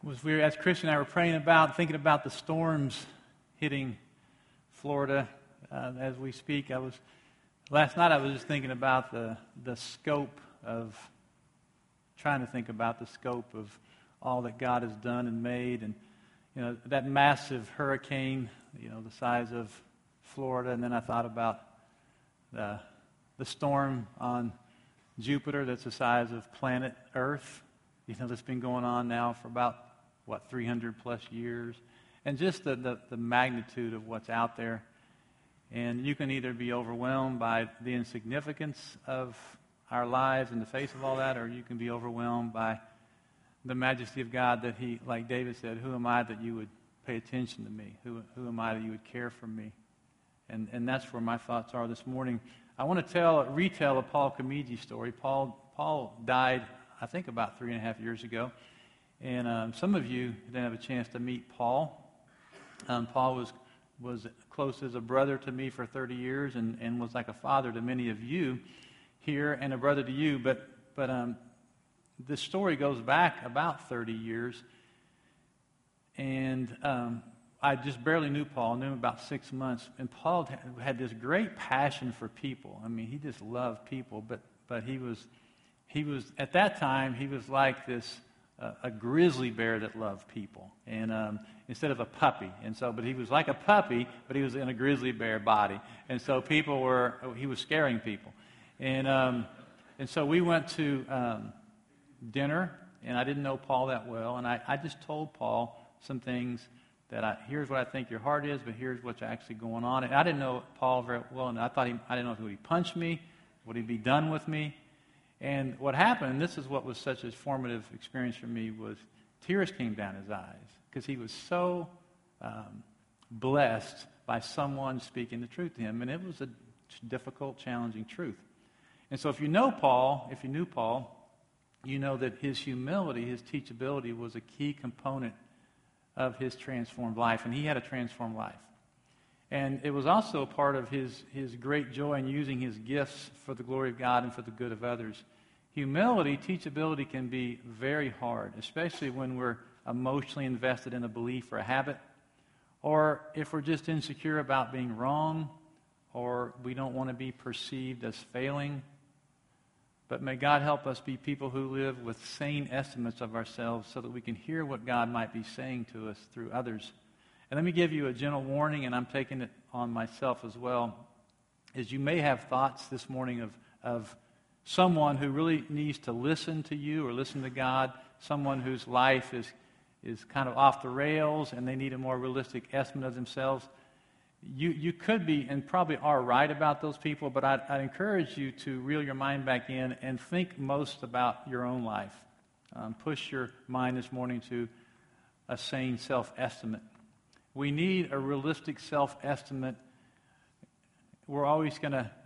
as Christian and I were praying about, thinking about the storms hitting Florida as we speak. Last night I was just thinking about the scope of, trying to think about the scope of all that God has done and made, and that massive hurricane, the size of Florida, and then I thought about the storm on Jupiter that's the size of planet Earth, that's been going on now for about 300 plus years, and just the magnitude of what's out there. And you can either be overwhelmed by the insignificance of our lives in the face of all that, or you can be overwhelmed by the majesty of God, that He, like David said, "Who am I that you would pay attention to me? Who am I that you would care for me?" And that's where my thoughts are this morning. I want to retell a Paul Comigi story. Paul died, I think, about 3.5 years ago. And some of you didn't have a chance to meet Paul. Paul was close as a brother to me for 30 years and was like a father to many of you here and a brother to you. But this story goes back about 30 years. And I just barely knew Paul. I knew him about 6 months. And Paul had this great passion for people. I mean, he just loved people. But he was at that time, he was like this a grizzly bear that loved people, and instead of a puppy. And so, but he was like a puppy, but he was in a grizzly bear body. And so he was scaring people. And so we went to dinner, and I didn't know Paul that well, and I just told Paul some things that here's what I think your heart is, but here's what's actually going on. And I didn't know Paul very well, and I didn't know if he would punch me, would he be done with me. And what happened, and this is what was such a formative experience for me, was tears came down his eyes because he was so blessed by someone speaking the truth to him. And it was a difficult, challenging truth. And so if you knew Paul, you know that his humility, his teachability was a key component of his transformed life. And he had a transformed life. And it was also a part of his great joy in using his gifts for the glory of God and for the good of others. Humility, teachability can be very hard, especially when we're emotionally invested in a belief or a habit, or if we're just insecure about being wrong, or we don't want to be perceived as failing. But may God help us be people who live with sane estimates of ourselves so that we can hear what God might be saying to us through others. And let me give you a gentle warning, and I'm taking it on myself as well, is you may have thoughts this morning of someone who really needs to listen to you or listen to God, someone whose life is kind of off the rails and they need a more realistic estimate of themselves. You could be and probably are right about those people, but I'd encourage you to reel your mind back in and think most about your own life. Push your mind this morning to a sane self-estimate. We need a realistic self-estimate. We're always going to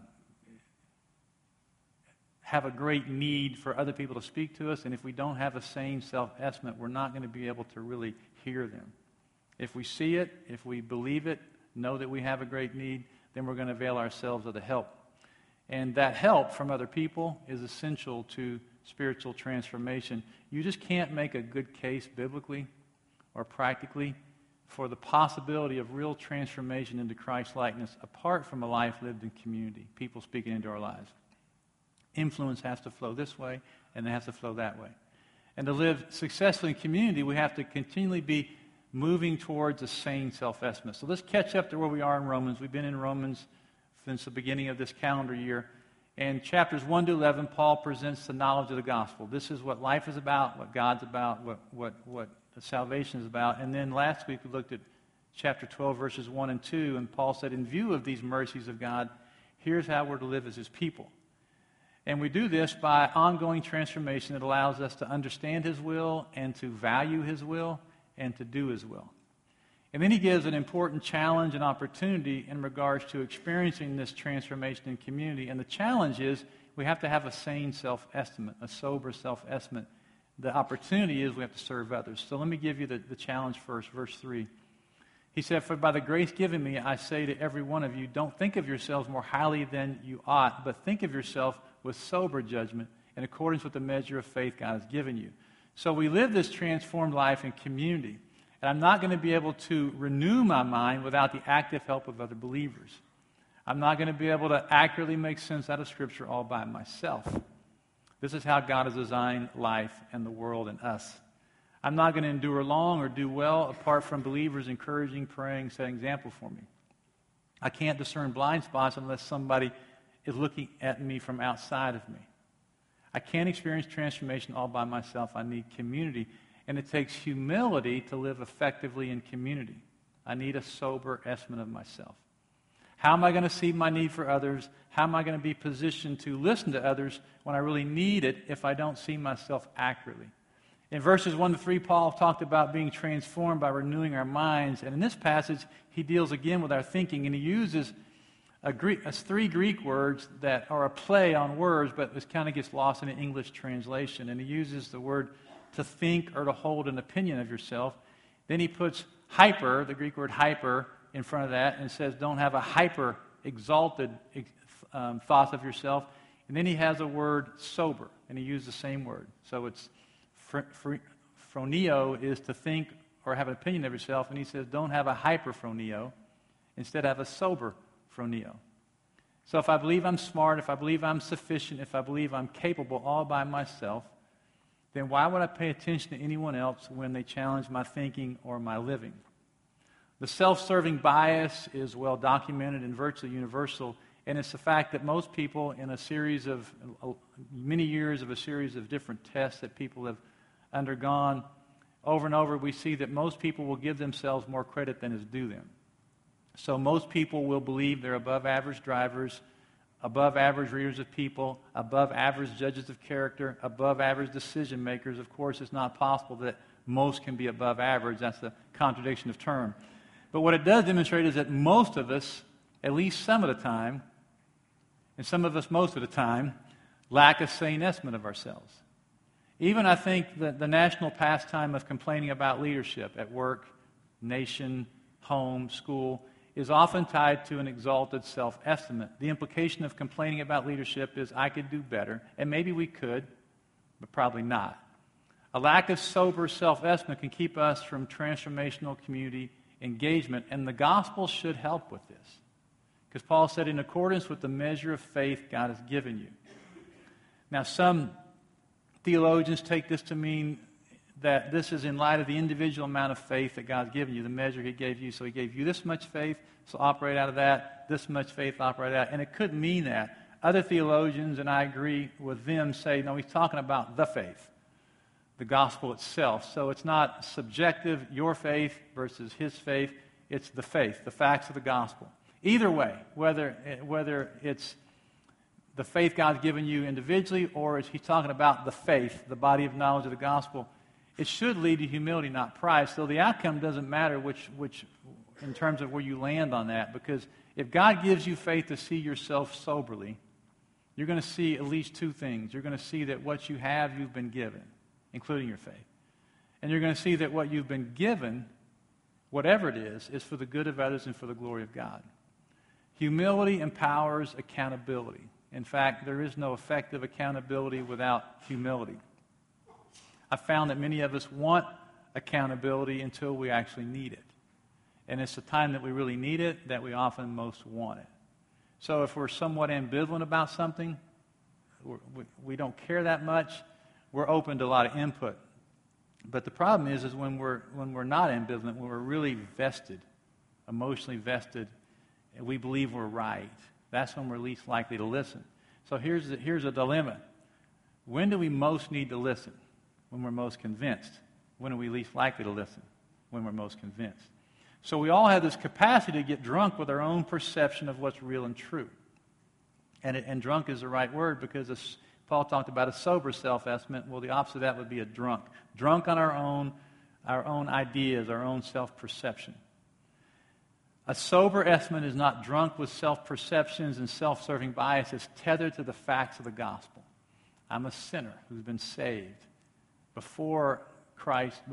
have a great need for other people to speak to us, and if we don't have a sane self-estimate, we're not going to be able to really hear them. If we see it, if we believe it, know that we have a great need, then we're going to avail ourselves of the help. And that help from other people is essential to spiritual transformation. You just can't make a good case biblically or practically for the possibility of real transformation into Christ-likeness apart from a life lived in community, people speaking into our lives. Influence has to flow this way, and it has to flow that way. And to live successfully in community, we have to continually be moving towards a sane self-estimate. So let's catch up to where we are in Romans. We've been in Romans since the beginning of this calendar year. And chapters 1 to 11, Paul presents the knowledge of the gospel. This is what life is about, what God's about, what salvation is about. And then last week we looked at chapter 12, verses 1 and 2, and Paul said, in view of these mercies of God, here's how we're to live as His people. And we do this by ongoing transformation that allows us to understand His will and to value His will and to do His will. And then he gives an important challenge and opportunity in regards to experiencing this transformation in community. And the challenge is we have to have a sane self-estimate, a sober self-estimate. The opportunity is we have to serve others. So let me give you the challenge first, verse 3. He said, for by the grace given me, I say to every one of you, don't think of yourselves more highly than you ought, but think of yourself with sober judgment in accordance with the measure of faith God has given you. So we live this transformed life in community. And I'm not going to be able to renew my mind without the active help of other believers. I'm not going to be able to accurately make sense out of Scripture all by myself. This is how God has designed life and the world and us. I'm not going to endure long or do well apart from believers encouraging, praying, setting example for me. I can't discern blind spots unless somebody is looking at me from outside of me. I can't experience transformation all by myself. I need community. And it takes humility to live effectively in community. I need a sober estimate of myself. How am I going to see my need for others? How am I going to be positioned to listen to others when I really need it if I don't see myself accurately? In verses 1 to 3, Paul talked about being transformed by renewing our minds. And in this passage, he deals again with our thinking. And he uses three Greek words that are a play on words, but it kind of gets lost in an English translation. And he uses the word to think or to hold an opinion of yourself. Then he puts hyper, the Greek word hyper, in front of that and says don't have a hyper exalted thoughts of yourself. And then he has a word sober, and he used the same word. So it's phroneo is to think or have an opinion of yourself, and he says don't have a hyper phroneo, instead have a sober phroneo. So if I believe I'm smart, if I believe I'm sufficient, if I believe I'm capable all by myself, then why would I pay attention to anyone else when they challenge my thinking or my living? The self-serving bias is well documented and virtually universal, and it's the fact that most people in a series of, many years of a series of different tests that people have undergone, over and over we see that most people will give themselves more credit than is due them. So most people will believe they're above average drivers, above average readers of people, above average judges of character, above average decision makers. Of course, it's not possible that most can be above average. That's the contradiction of term. But what it does demonstrate is that most of us, at least some of the time, and some of us most of the time, lack a sane estimate of ourselves. Even I think that the national pastime of complaining about leadership at work, nation, home, school, is often tied to an exalted self-estimate. The implication of complaining about leadership is I could do better, and maybe we could, but probably not. A lack of sober self-estimate can keep us from transformational community engagement, and the gospel should help with this. Because Paul said, in accordance with the measure of faith God has given you. Now, some theologians take this to mean that this is in light of the individual amount of faith that God's given you, the measure He gave you. So He gave you this much faith, so operate out of that. This much faith, operate out. And it could mean that. Other theologians, and I agree with them, say, no, he's talking about the faith, the gospel itself. So it's not subjective, your faith versus his faith. It's the faith, the facts of the gospel. Either way, whether it's the faith God's given you individually or is he's talking about the faith, the body of knowledge of the gospel, it should lead to humility, not pride. So the outcome doesn't matter which in terms of where you land on that, because if God gives you faith to see yourself soberly, you're going to see at least two things. You're going to see that what you have, you've been given, including your faith. And you're going to see that what you've been given, whatever it is for the good of others and for the glory of God. Humility empowers accountability. In fact, there is no effective accountability without humility. I found that many of us want accountability until we actually need it. And it's the time that we really need it that we often most want it. So if we're somewhat ambivalent about something, we don't care that much, we're open to a lot of input. But the problem is when we're not ambivalent, when we're really vested, emotionally vested, and we believe we're right, that's when we're least likely to listen. So here's a dilemma. When do we most need to listen? When we're most convinced. When are we least likely to listen? When we're most convinced. So we all have this capacity to get drunk with our own perception of what's real and true. And drunk is the right word because Paul talked about a sober self-estimate. Well, the opposite of that would be a drunk. Drunk on our own ideas, our own self-perception. A sober estimate is not drunk with self-perceptions and self-serving biases tethered to the facts of the gospel. I'm a sinner who's been saved. Before Christ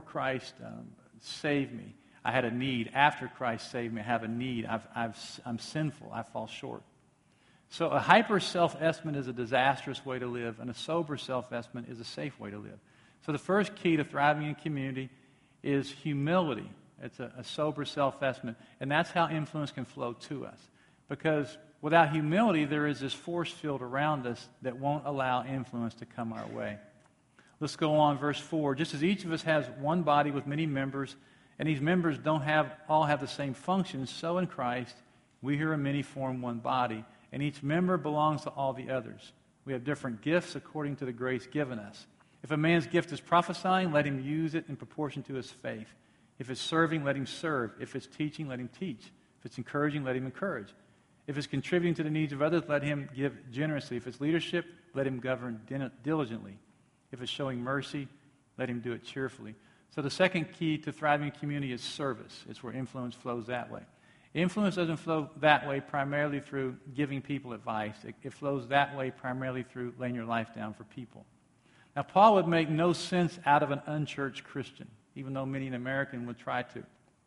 saved me, I had a need. After Christ saved me, I have a need. I'm sinful. I fall short. So a hyper self-estimate is a disastrous way to live, and a sober self-estimate is a safe way to live. So the first key to thriving in community is humility. It's a sober self-estimate. And that's how influence can flow to us. Because without humility, there is this force field around us that won't allow influence to come our way. Let's go on, verse 4. Just as each of us has one body with many members, and these members don't all have the same functions, so in Christ, we who are many form one body, and each member belongs to all the others. We have different gifts according to the grace given us. If a man's gift is prophesying, let him use it in proportion to his faith. If it's serving, let him serve. If it's teaching, let him teach. If it's encouraging, let him encourage. If it's contributing to the needs of others, let him give generously. If it's leadership, let him govern diligently. If it's showing mercy, let him do it cheerfully. So the second key to thriving community is service. It's where influence flows that way. Influence doesn't flow that way primarily through giving people advice. It flows that way primarily through laying your life down for people. Now, Paul would make no sense out of an unchurched Christian, even though many an American would try to.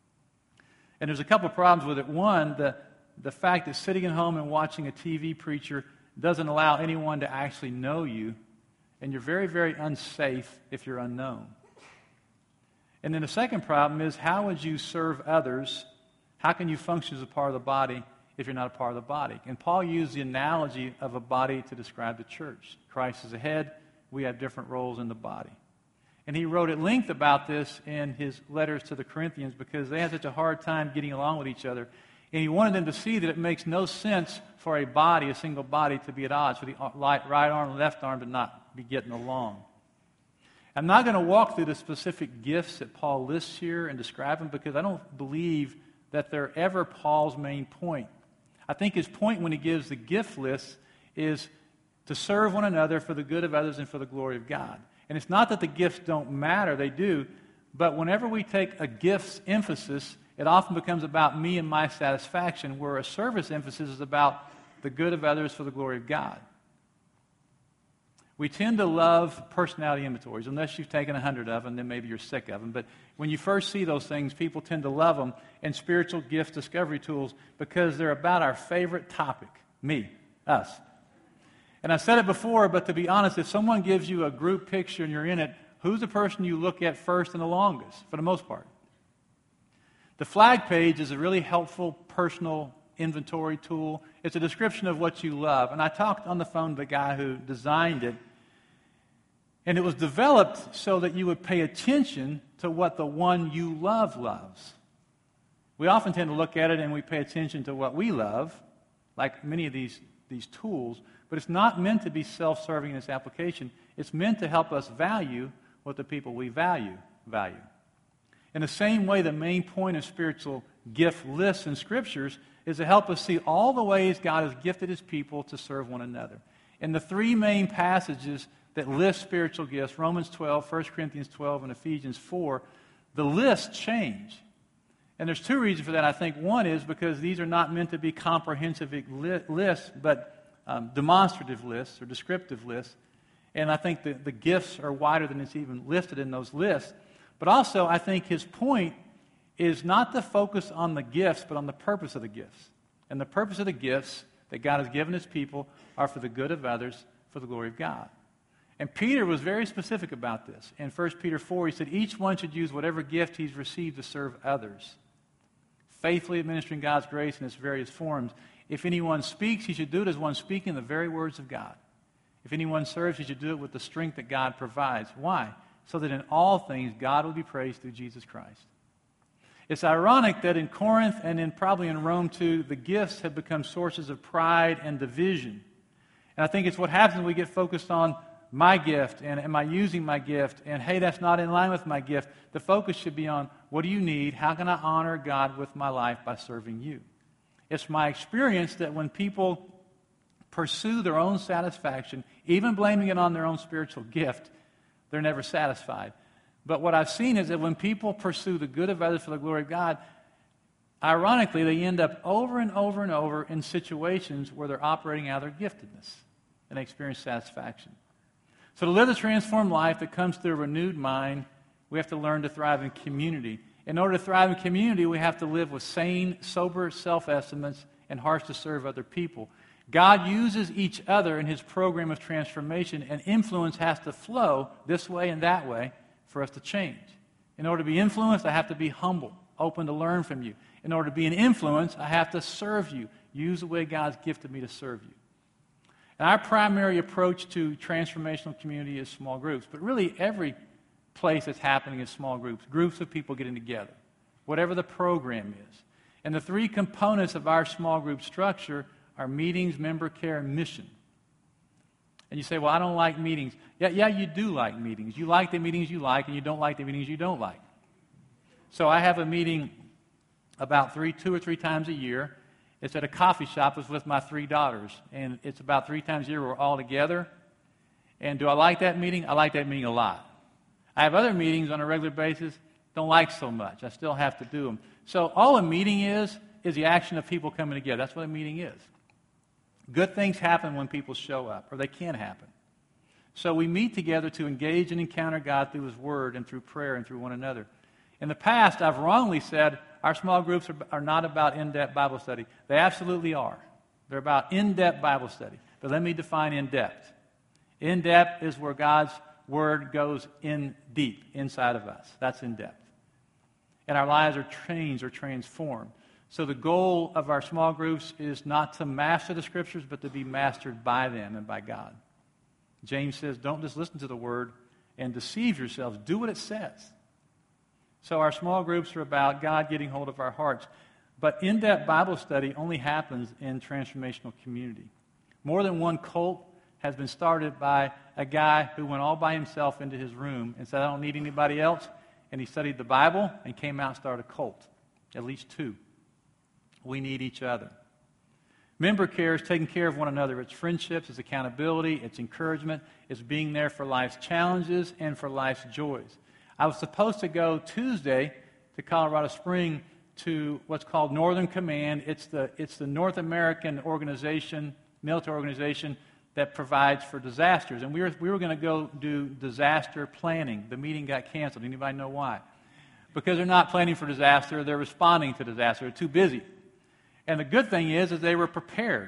And there's a couple of problems with it. One, the fact that sitting at home and watching a TV preacher doesn't allow anyone to actually know you, and you're very, very unsafe if you're unknown. And then the second problem is, how would you serve others? How can you function as a part of the body if you're not a part of the body? And Paul used the analogy of a body to describe the church. Christ is the head. We have different roles in the body. And he wrote at length about this in his letters to the Corinthians because they had such a hard time getting along with each other. And he wanted them to see that it makes no sense for a body, a single body, to be at odds, for the right arm and left arm to not be getting along. I'm not going to walk through the specific gifts that Paul lists here and describe them because I don't believe that they're ever Paul's main point. I think his point when he gives the gift list is to serve one another for the good of others and for the glory of God. And it's not that the gifts don't matter, they do, but whenever we take a gift's emphasis, it often becomes about me and my satisfaction, where a service emphasis is about the good of others for the glory of God. We tend to love personality inventories, unless you've taken 100 of them, then maybe you're sick of them. But when you first see those things, people tend to love them, and spiritual gift discovery tools, because they're about our favorite topic, me, us. And I've said it before, but to be honest, if someone gives you a group picture and you're in it, who's the person you look at first and the longest, for the most part? The flag page is a really helpful personal inventory tool. It's a description of what you love. And I talked on the phone to the guy who designed it, and it was developed so that you would pay attention to what the one you love loves. We often tend to look at it and we pay attention to what we love, like many of these tools, but it's not meant to be self-serving in its application. It's meant to help us value what the people we value. In the same way, the main point of spiritual gift lists in Scriptures is to help us see all the ways God has gifted His people to serve one another. In the three main passages that list spiritual gifts, Romans 12, 1 Corinthians 12, and Ephesians 4, the lists change. And there's two reasons for that, I think. One is because these are not meant to be comprehensive lists, but demonstrative lists or descriptive lists. And I think the gifts are wider than it's even listed in those lists. But also, I think his point is not to focus on the gifts, but on the purpose of the gifts. And the purpose of the gifts that God has given His people are for the good of others, for the glory of God. And Peter was very specific about this. In 1 Peter 4, he said, each one should use whatever gift he's received to serve others, faithfully administering God's grace in its various forms. If anyone speaks, he should do it as one speaking the very words of God. If anyone serves, he should do it with the strength that God provides. Why? So that in all things God will be praised through Jesus Christ. It's ironic that in Corinth and probably in Rome too, the gifts have become sources of pride and division. And I think it's what happens when we get focused on my gift and am I using my gift and hey, that's not in line with my gift. The focus should be on what do you need? How can I honor God with my life by serving you? It's my experience that when people pursue their own satisfaction, even blaming it on their own spiritual gift, they're never satisfied. But what I've seen is that when people pursue the good of others for the glory of God, ironically, they end up over and over and over in situations where they're operating out of their giftedness and they experience satisfaction. So to live a transformed life that comes through a renewed mind, we have to learn to thrive in community. In order to thrive in community, we have to live with sane, sober self-estimates and hearts to serve other people. God uses each other in his program of transformation, and influence has to flow this way and that way for us to change. In order to be influenced, I have to be humble, open to learn from you. In order to be an influence, I have to serve you, use the way God's gifted me to serve you. And our primary approach to transformational community is small groups, but really every place that's happening is small groups of people getting together, whatever the program is. And the three components of our small group structure are meetings, member care, and mission. And you say, well, I don't like meetings. Yeah, you do like meetings. You like the meetings you like, and you don't like the meetings you don't like. So I have a meeting about 2 or 3 times a year. It's at a coffee shop. It's with my 3 daughters. And it's about 3 times a year we're all together. And do I like that meeting? I like that meeting a lot. I have other meetings on a regular basis, don't like so much. I still have to do them. So all a meeting is the action of people coming together. That's what a meeting is. Good things happen when people show up, or they can happen. So we meet together to engage and encounter God through his word and through prayer and through one another. In the past, I've wrongly said our small groups are not about in-depth Bible study. They absolutely are. They're about in-depth Bible study. But let me define in-depth. In-depth is where God's word goes in deep, inside of us. That's in-depth. And our lives are changed or transformed. So the goal of our small groups is not to master the Scriptures, but to be mastered by them and by God. James says, don't just listen to the Word and deceive yourselves. Do what it says. So our small groups are about God getting hold of our hearts. But in-depth Bible study only happens in transformational community. More than one cult has been started by a guy who went all by himself into his room and said, I don't need anybody else. And he studied the Bible and came out and started a cult. At least 2. We need each other. Member care is taking care of one another. It's friendships, it's accountability, it's encouragement, it's being there for life's challenges and for life's joys. I was supposed to go Tuesday to Colorado Springs to what's called Northern Command. It's the North American organization, military organization, that provides for disasters. And we were going to go do disaster planning. The meeting got canceled. Anybody know why? Because they're not planning for disaster. They're responding to disaster. They're too busy. And the good thing is they were prepared.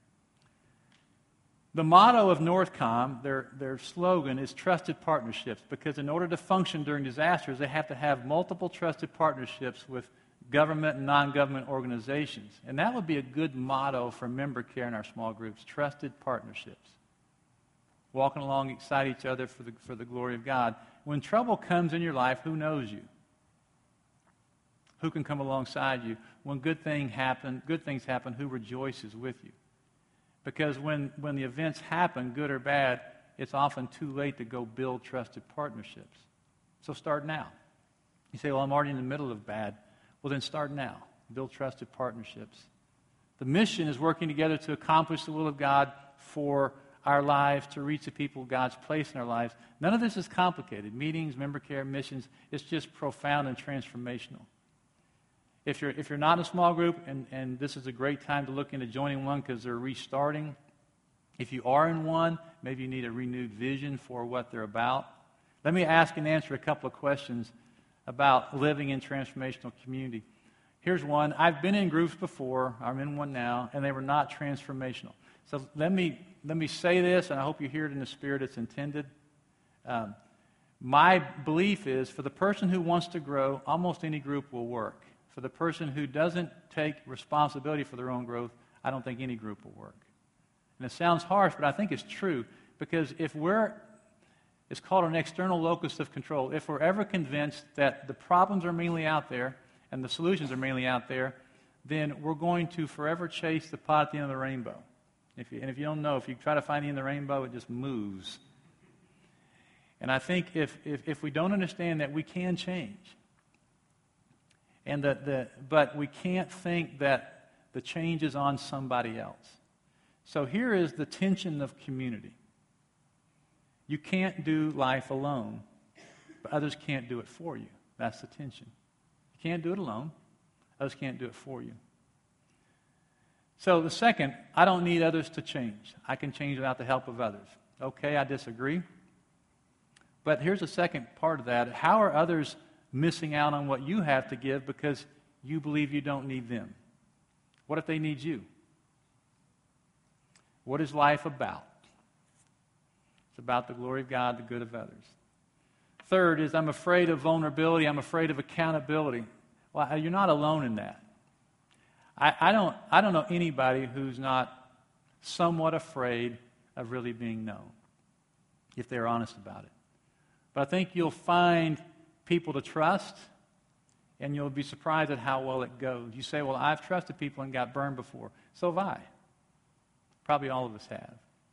The motto of Northcom, their slogan, is trusted partnerships, because in order to function during disasters, they have to have multiple trusted partnerships with government and non-government organizations. And that would be a good motto for member care in our small groups, trusted partnerships. Walking alongside each other for the glory of God. When trouble comes in your life, who knows you? Who can come alongside you? When good things happen, who rejoices with you? Because when the events happen, good or bad, it's often too late to go build trusted partnerships. So start now. You say, well, I'm already in the middle of bad. Well, then start now. Build trusted partnerships. The mission is working together to accomplish the will of God for our lives, to reach the people God's placed in our lives. None of this is complicated. Meetings, member care, missions, it's just profound and transformational. If you're not in a small group, and this is a great time to look into joining one because they're restarting. If you are in one, maybe you need a renewed vision for what they're about. Let me ask and answer a couple of questions about living in transformational community. Here's one. I've been in groups before. I'm in one now, and they were not transformational. So let me say this, and I hope you hear it in the spirit it's intended. My belief is, for the person who wants to grow, almost any group will work. For the person who doesn't take responsibility for their own growth, I don't think any group will work. And it sounds harsh, but I think it's true, because it's called an external locus of control. If we're ever convinced that the problems are mainly out there and the solutions are mainly out there, then we're going to forever chase the pot at the end of the rainbow. If you don't know, if you try to find the end of the rainbow, it just moves. And I think if we don't understand that we can change, and but we can't think that the change is on somebody else. So here is the tension of community. You can't do life alone, but others can't do it for you. That's the tension. You can't do it alone. Others can't do it for you. So the second, I don't need others to change. I can change without the help of others. Okay, I disagree. But here's the second part of that. How are others missing out on what you have to give because you believe you don't need them? What if they need you? What is life about? It's about the glory of God, the good of others. Third is I'm afraid of vulnerability. I'm afraid of accountability. Well, you're not alone in that. I don't know anybody who's not somewhat afraid of really being known, if they're honest about it. But I think you'll find people to trust, and you'll be surprised at how well it goes. You say, well, I've trusted people and got burned before. So have I. Probably all of us have.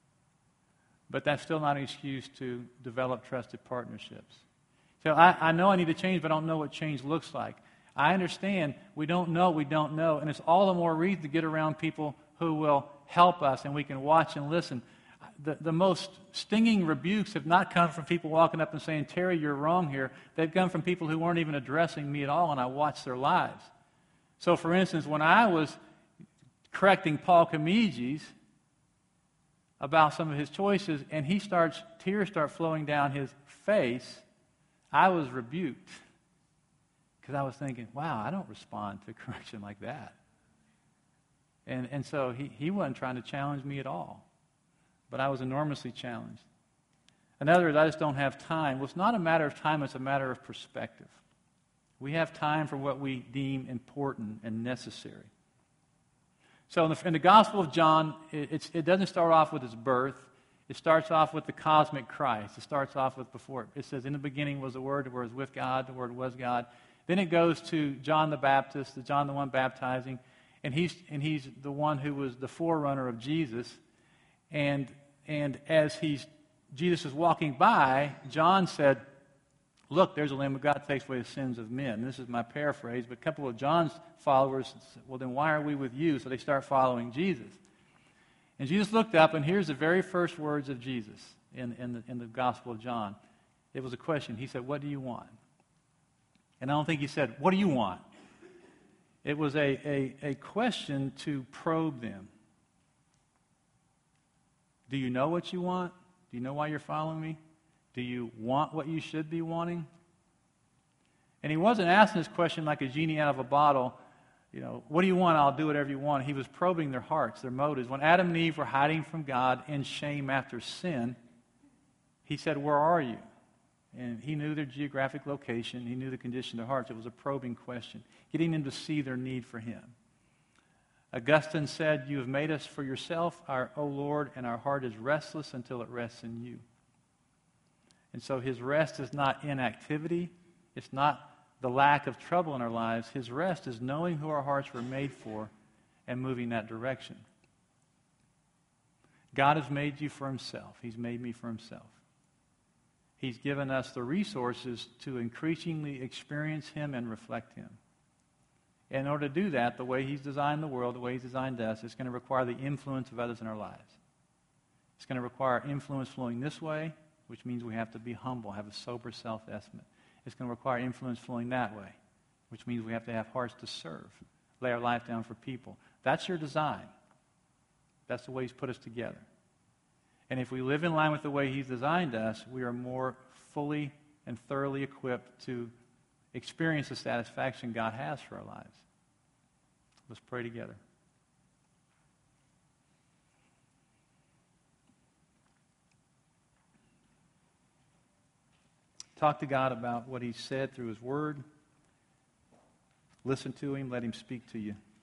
But that's still not an excuse to develop trusted partnerships. So I know I need to change, but I don't know what change looks like. I understand we don't know, and it's all the more reason to get around people who will help us, and we can watch and listen. The most stinging rebukes have not come from people walking up and saying, Terry, you're wrong here. They've come from people who weren't even addressing me at all, and I watched their lives. So, for instance, when I was correcting Paul Comegis about some of his choices, and tears start flowing down his face, I was rebuked. Because I was thinking, wow, I don't respond to correction like that. And so he wasn't trying to challenge me at all. But I was enormously challenged. Another is I just don't have time. Well, it's not a matter of time, it's a matter of perspective. We have time for what we deem important and necessary. So in the Gospel of John, it doesn't start off with his birth. It starts off with the cosmic Christ. It starts off with before. It says, in the beginning was the Word was with God, the Word was God. Then it goes to John the Baptist, John the one baptizing, and he's the one who was the forerunner of Jesus. And as Jesus is walking by, John said, look, there's a Lamb of God that takes away the sins of men. And this is my paraphrase, but a couple of John's followers said, well, then why are we with you? So they start following Jesus. And Jesus looked up, and here's the very first words of Jesus in the Gospel of John. It was a question. He said, what do you want? And I don't think he said, what do you want? It was a question to probe them. Do you know what you want? Do you know why you're following me? Do you want what you should be wanting? And he wasn't asking this question like a genie out of a bottle. You know, what do you want? I'll do whatever you want. He was probing their hearts, their motives. When Adam and Eve were hiding from God in shame after sin, he said, where are you? And he knew their geographic location. He knew the condition of their hearts. It was a probing question, getting them to see their need for him. Augustine said, you have made us for yourself, O Lord, and our heart is restless until it rests in you. And so his rest is not inactivity. It's not the lack of trouble in our lives. His rest is knowing who our hearts were made for and moving that direction. God has made you for himself. He's made me for himself. He's given us the resources to increasingly experience him and reflect him. In order to do that, the way he's designed the world, the way he's designed us, it's going to require the influence of others in our lives. It's going to require influence flowing this way, which means we have to be humble, have a sober self-estimate. It's going to require influence flowing that way, which means we have to have hearts to serve, lay our life down for people. That's your design. That's the way he's put us together. And if we live in line with the way he's designed us, we are more fully and thoroughly equipped to experience the satisfaction God has for our lives. Let's pray together. Talk to God about what he said through his word. Listen to him. Let him speak to you.